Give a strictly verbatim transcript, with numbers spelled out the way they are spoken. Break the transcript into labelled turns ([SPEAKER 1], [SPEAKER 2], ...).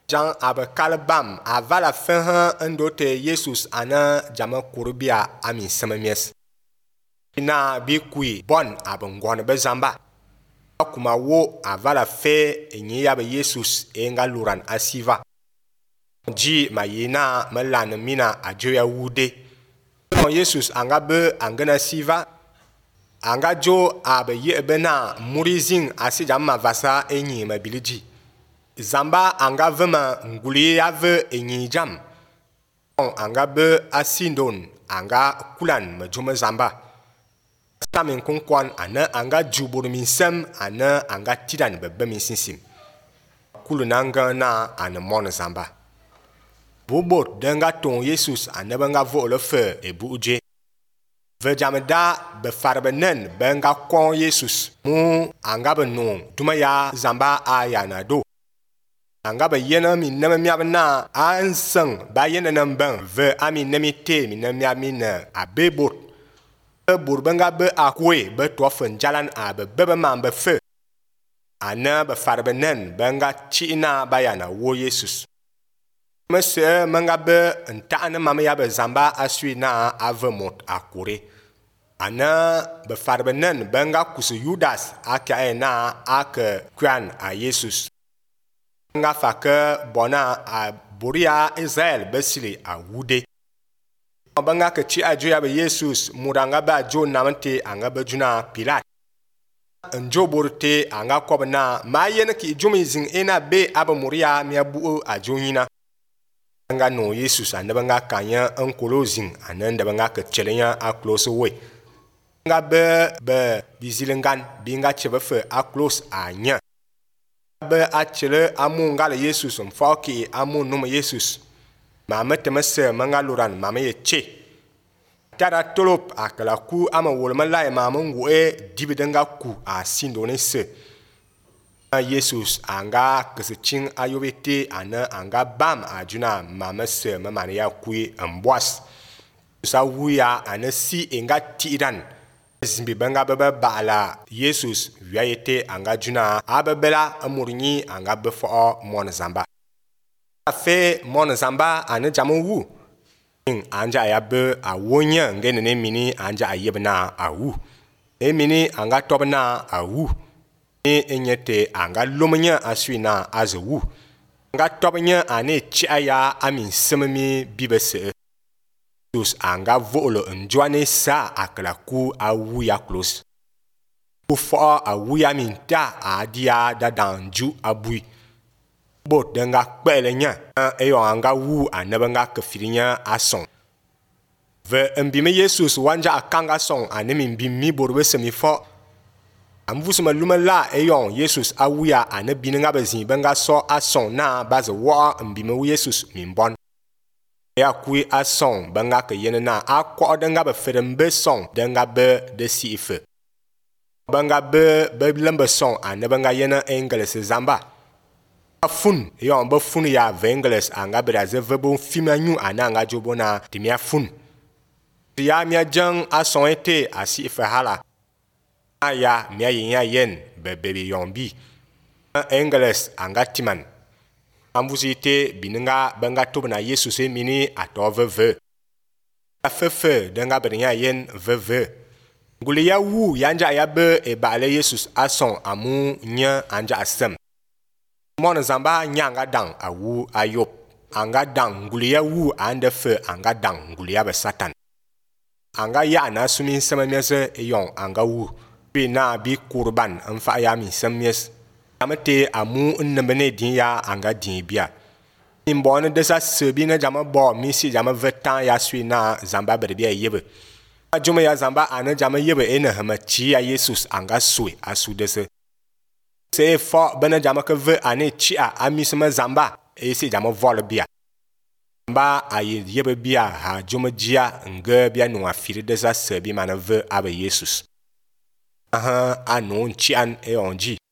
[SPEAKER 1] Jean abe kalbam avala fin ndote Jesus ana jama kurubia ami samamies. Na bi kui bon abe ngwan be zamba. Kuma wo avala fe enyi ya be Jesus enga luran asiva. Ji mayina melana mina ajoya wude. Jesus anga be angana siva. Anga jo abe ye bena murizing asi jama vasa enyi mabiliji. Zamba anga vema nguli ya ve enyi jam. Anga be asindon anga kulan majuma zamba. Samin kunkwan ana anga jubur minsem ana anga tidan bebe minsinsim. Kulunanga na ana mon zamba. Bobot denga ton Jesus ana benga vo le fe ebu uje. Ve jamda be farbenen benga kon Jesus mu anga be non dumaya zamba ayana do. Anga ba yena mi nama miab na ansang ba yena nambang ve ami namite mi namia mina abebot burbenga be akwe be tofen jalan abe bebe man be fe ana be farbenen benga china bayana wo Jesus mese manga be ntana mama ya be zamba aswi na avemot akure ana be farbenen benga kusu Judas aka na aka kwan a Jesus nga faka bona a buria Israel besili a wude banga ka ci ajoya be Jesus muranga ba jo namante anga be juna Pilat njo borte anga kobna ma yene ki jumi zing ena be aba muria mi abu ajonyina anga no Jesus anda banga kanya an kolozing ananda banga ka chelenya a close way nga be be bizilengan binga chebe fe a close anya be achele amu ngala Jesus mfoki amu numa Jesus mama temese manga luran mama ye che tara tolop akala ku ama wolma lai mama ngwe dibidenga ku a sindone se Jesus anga kesichin ayobete ana anga bam ajuna mama se mama ya ku ambwas sa wuya ana si enga tiran zimbi benga bebe bala Jesus wiayete anga juna abebela amurnyi anga befo mon zamba afe mon zamba ane jamu wu anja ya be awonya ngene ne mini anja ayebna awu e mini anga tobna awu e enyete anga lomnya aswina azu anga tobnya ane chiaya amin sememi bibese dus anga volo njwane sa akla ku awu ya close ku fo awu ya minta adia dadanju abui bot denga kpelenya eyo anga wu anabanga kafirinya ason ve mbime Jesus wanja akanga son anemi mbimi borbe semi fo amvusuma lumala eyo Jesus awuya anabininga bazin benga so ason na baze wa mbime wu Jesus mimbon ya kui ason benga ke yene na akwa denga be ferembe son denga be de sife benga be be lembe son anabanga yene engelese zamba afun yo mba fun ya vengles anga braze vebo fima nyu ananga jobona timia fun ya mia jang ason ete asi fahala aya mia yin yen bebe yombi engles anga timan ambusite bininga banga tobna Jesus mini atoveve afefe denga benya yen veve ngule ya wu yanja ya be e bale Jesus ason amu nya anja asem mon zamba nyanga dang awu ayop anga dang ngulia wu ande fe anga dang ngulia be satan anga ya na sumi sememese yon anga wu bi na bi kurban mfa ya mi semies amete amu nnembene din ya anga din bia imbon de sa sebi na jama bo mi si jama vetan ya sui na zamba berbia yebe ajuma ya zamba ana jama yebe ene hama chi ya Jesus anga sui asu dese se fo bena jama ke ve ane chi a amisema zamba e se jama vol bia ba ayi yebe bia ha juma jia nge bia no afiri de sa sebi mana ve abe Jesus aha anon chi an e onji